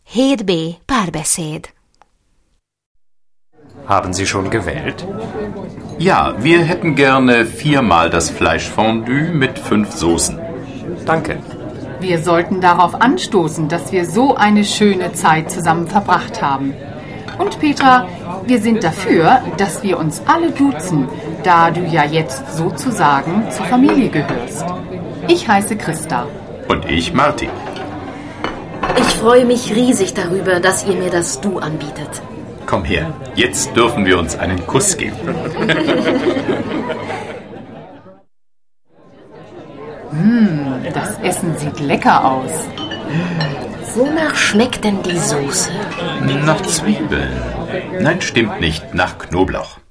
7B Párbeszéd. Haben Sie schon gewählt? Ja, wir hätten gerne 4-mal das Fleischfondue mit 5 Soßen. Danke. Wir sollten darauf anstoßen, dass wir so eine schöne Zeit zusammen verbracht haben. Und Petra, wir sind dafür, dass wir uns alle duzen, da du ja jetzt sozusagen zur Familie gehörst. Ich heiße Christa. Und ich Martin. Ich freue mich riesig darüber, dass ihr mir das Du anbietet. Komm her, jetzt dürfen wir uns einen Kuss geben. Das Essen sieht lecker aus. Wonach schmeckt denn die Soße? Nach Zwiebeln. Nein, stimmt nicht, nach Knoblauch.